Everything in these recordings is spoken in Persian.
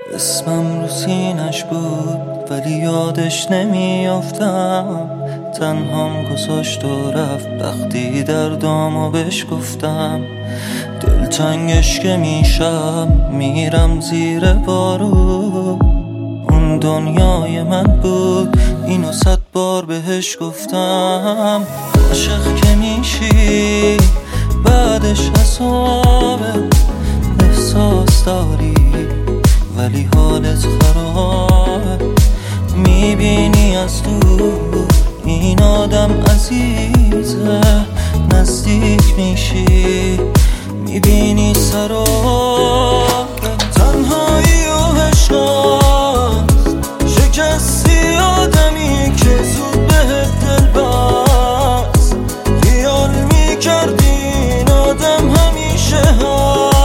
اسمم رو سینش بود ولی یادش نمیافتم. تنهام گذاشت و رفت وقتی دردامو بهش گفتم. دلتنگش که میشم میرم زیر بارو. اون دنیای من بود اینو 100 بار بهش گفتم. عاشق که میشی بعدش حسابه. احساس داری ولی حالت خرابه. میبینی از دور این آدم عزیزه. نزدیک میشی میبینی سرابه. تنهایی و عشقاست. شکستی آدمی که زود بهت دل بست. خیال میکردی این آدم همیشه هست.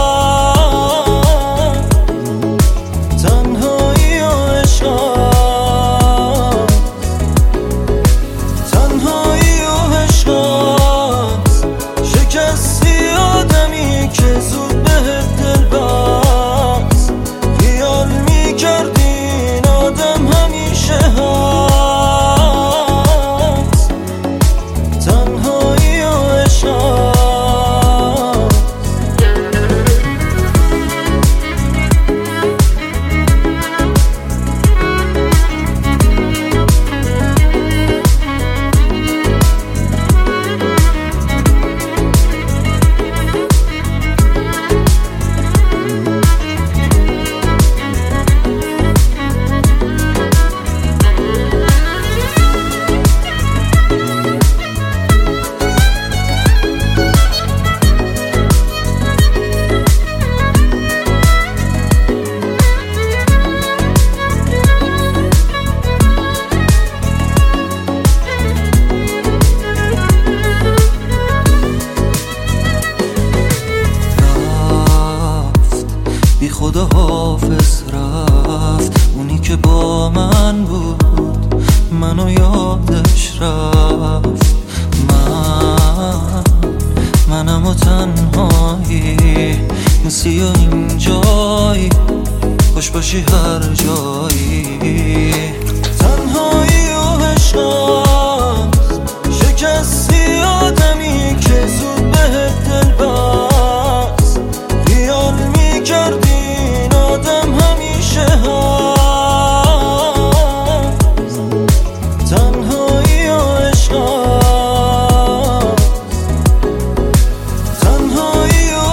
تنهایی و عشقاست. تنهایی و عشقاست. شکستی آدمی که زود بهت دل بست. خیال میکردی این آدم همیشه هست. تنهایی و عشقاست. بی خدا حافظ رفت. اونی که با من بود منو یادش رفت. منم و تنهایی نسی و اینجایی. خوش باشی هر جایی. تنهایی و عشقاست. شکستی آدمی که زود بهت دل بست. خیال میکردی این آدم همیشه هست. تنهایی و عشقاست. تنهایی و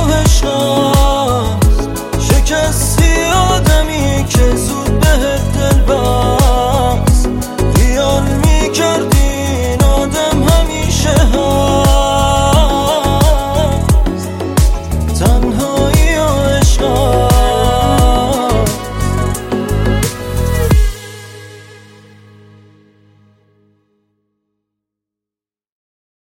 عشقاست. شکستی آدمی که زود بهت دل بست.